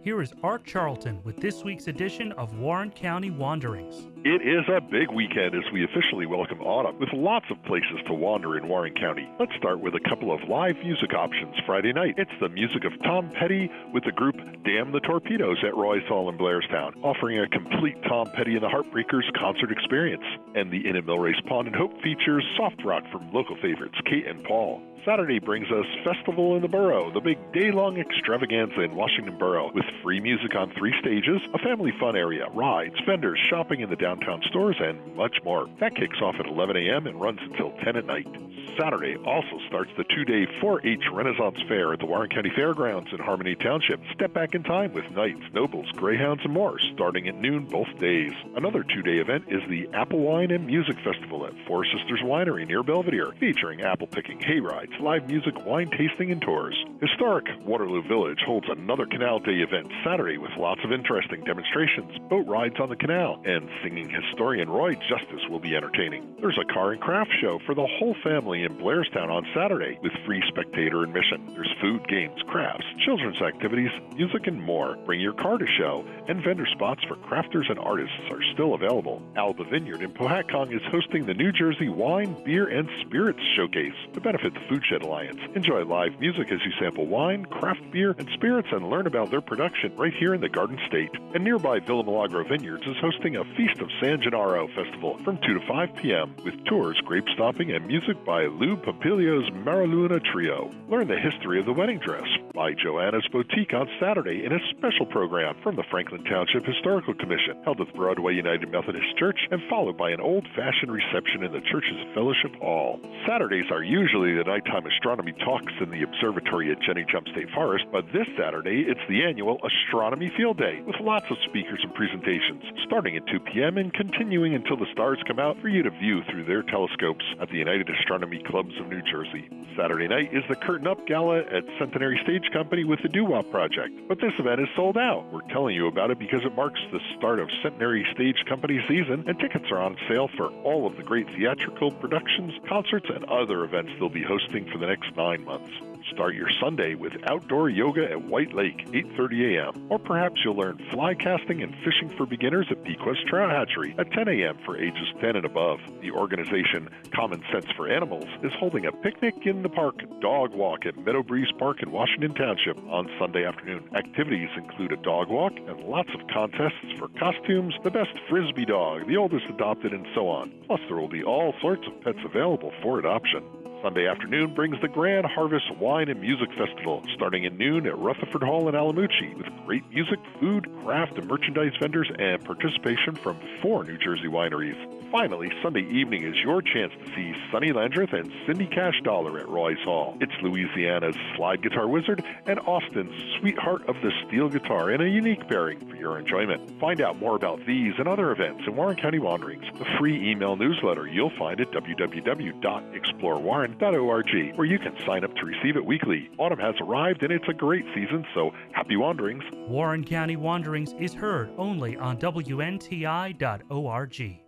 Here is Art Charlton with this week's edition of Warren County Wanderings. It is a big weekend as we officially welcome autumn, with lots of places to wander in Warren County. Let's start with a couple of live music options Friday night. It's the music of Tom Petty with the group Damn the Torpedoes at Roy's Hall in Blairstown, offering a complete Tom Petty and the Heartbreakers concert experience. And the Inn at Millrace Pond and Hope features soft rock from local favorites Kate and Paul. Saturday brings us Festival in the Borough, the big day-long extravaganza in Washington Borough, with free music on 3 stages, a family fun area, rides, vendors, shopping in the downtown stores, and much more. That kicks off at 11 a.m. and runs until 10 at night. Saturday also starts the 2-day 4-H Renaissance Fair at the Warren County Fairgrounds in Harmony Township. Step back in time with knights, nobles, greyhounds, and more, starting at noon both days. Another 2-day event is the Apple Wine and Music Festival at Four Sisters Winery near Belvedere, featuring apple picking, hay rides, live music, wine tasting, and tours. Historic Waterloo Village holds another Canal Day event Saturday with lots of interesting demonstrations, boat rides on the canal, and singing historian Roy Justice will be entertaining. There's a car and craft show for the whole family in Blairstown on Saturday with free spectator admission. There's food, games, crafts, children's activities, music, and more. Bring your car to show, and vendor spots for crafters and artists are still available. Alba Vineyard in Pohatcong is hosting the New Jersey Wine, Beer, and Spirits Showcase to benefit the Foodshed Alliance. Enjoy live music as you sample wine, craft beer, and spirits and learn about their production right here in the Garden State. And nearby Villa Milagro Vineyards is hosting a Feast of San Gennaro festival from 2 to 5 p.m. with tours, grape stomping, and music by Lou Pompilio's Mariluna Trio. Learn the history of the wedding dress by Joanna's Boutique on Saturday in a special program from the Franklin Township Historical Commission, held at the Broadway United Methodist Church and followed by an old-fashioned reception in the church's fellowship hall. Saturdays are usually the nighttime astronomy talks in the observatory at Jenny Jump State Forest, but this Saturday it's the annual Astronomy Field Day with lots of speakers and presentations, starting at 2 p.m. and continuing until the stars come out for you to view through their telescopes at the United Astronomy Clubs of New Jersey. Saturday night is the Curtain Up Gala at Centenary Stage Company with the Doo-Wop Project, but this event is sold out. We're telling you about it because it marks the start of Centenary Stage Company season, and tickets are on sale for all of the great theatrical productions, concerts, and other events they'll be hosting for the next 9 months. Start your Sunday with outdoor yoga at White Lake, 8:30 a.m. Or perhaps you'll learn fly casting and fishing for beginners at Bequest Trout Hatchery at 10 a.m. for ages 10 and above. The organization Common Sense for Animals is holding a picnic in the park dog walk at Meadow Breeze Park in Washington Township on Sunday afternoon. Activities include a dog walk and lots of contests for costumes, the best frisbee dog, the oldest adopted, and so on. Plus, there will be all sorts of pets available for adoption. Sunday afternoon brings the Grand Harvest Wine and Music Festival, starting at noon at Rutherford Hall in Alamucci, with great music, food, craft, and merchandise vendors, and participation from 4 New Jersey wineries. Finally, Sunday evening is your chance to see Sonny Landreth and Cindy Cash Dollar at Roy's Hall. It's Louisiana's slide guitar wizard and Austin's sweetheart of the steel guitar in a unique pairing for your enjoyment. Find out more about these and other events in Warren County Wanderings, the free email newsletter you'll find at www.explorewarren.org, where you can sign up to receive it weekly. Autumn has arrived and it's a great season, so happy wanderings. Warren County Wanderings is heard only on WNTI.org.